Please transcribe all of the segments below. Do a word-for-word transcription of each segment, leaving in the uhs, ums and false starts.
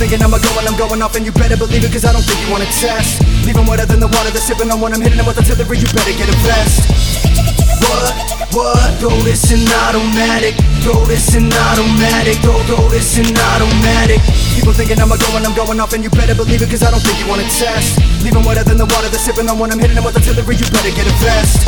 thinking I'm a go and I'm going off, and you better believe it, cause I don't think you wanna test. Leaving wetter than the water that's sipping on when I'm hitting them with artillery, you better get a vest. What, what, throw this in automatic, throw this in automatic, throw, throw this in automatic. People thinking I'm a go and I'm going off, and you better believe it, cause I don't think you wanna test. Leaving wetter than the water that's sipping on when I'm hitting them with artillery, you better get a vest.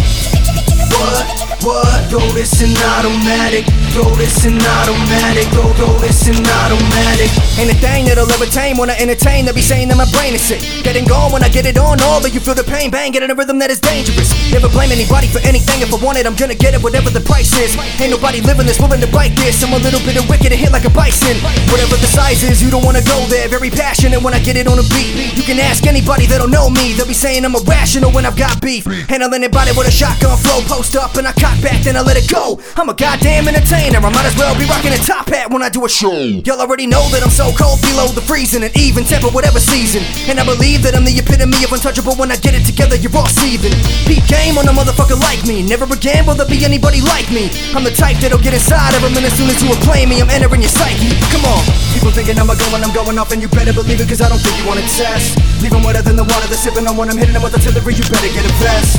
What, what, throw this in automatic, throw this in automatic, throw, throw this in automatic. Ain't a thing that'll ever tame when I entertain. They'll be saying that my brain is sick, getting gone when I get it on. All of you feel the pain, bang, get in a rhythm that is dangerous. Never blame anybody for anything. If I want it, I'm gonna get it, whatever the price is. Ain't nobody living this, willing to bite this. I'm a little bit of wicked and hit like a bison. Whatever the size is, you don't wanna go there. Very passionate when I get it on a beat. You can ask anybody that don't know me, they'll be saying I'm irrational when I've got beef. Handle anybody with a shotgun flow, post up and I cock back, then I let it go. I'm a goddamn entertainer, I might as well be rocking a top hat when I do a show. Y'all already know that I'm so cold, below the freezing, and even temper whatever season. And I believe that I'm the epitome of untouchable. When I get it together, you're all seething. Beat game on a motherfucker like me. Never again will there be anybody like me. I'm the type that'll get inside of them, and as soon as you are playing me, I'm entering your psyche. Come on. People thinking I'm a go and I'm going off, and you better believe it, cause I don't think you wanna test. Leaving wetter than the water that's sipping on when I'm hitting them with artillery, you better get a vest.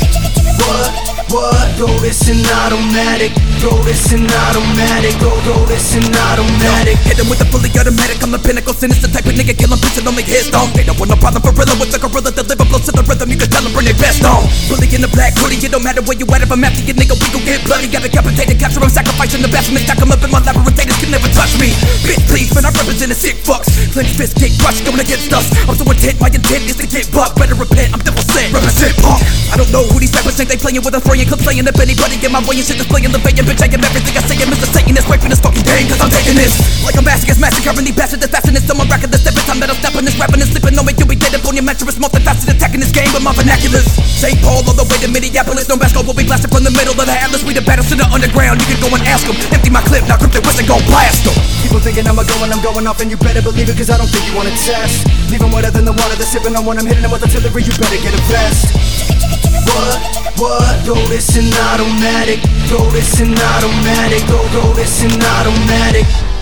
What, what, throw this in automatic, throw this in automatic, throw, throw this in automatic. Hit him with a fully automatic, I'm the pinnacle, sinister type of nigga, kill him, bitch, and only his dog. They don't want no problem for real, with the gorilla, deliver blows to the rhythm, you can tell him, bring their best on. Bully in the black hoodie, it don't matter where you at, if I'm after you, nigga, we gon' get bloody. Got decapitated, capture him, sacrificing the best, and they stack him up in my laboratories, can never touch me. Bitch, please, man, I represent a sick fucks. Clenched fist, get crushed, going against us. I'm so intent, my intent is to get bucked. Better repent, I'm devil sent, represent punk. I don't know who these rappers think they playing with, a throwing clips, saying if anybody get my way and shit displaying the vein, bitch, I am everything I say, and Mister Satan is raping this fucking game, cause I'm taking this. Like I'm massacre, massacring these bastards, assassin is someone racking this every time that I'm stepping this, rapping and sleeping on me, you'll be dead up on your mattress, multifaceted attacking this game with my vernaculars. Saint Paul all the way to Minneapolis, no mask will be blasted from the middle of the Atlas, we the battles to the underground, you can go and ask them, empty my clip, now grip the wrist and go blast them. People thinking I'm a go and I'm going off, and you better believe it, cause I don't think you wanna test. Leaving wetter than the water that's sipping on when I'm hitting them with artillery, you better get a vest. What, what, throw this in automatic, throw this in automatic, throw, throw this in automatic.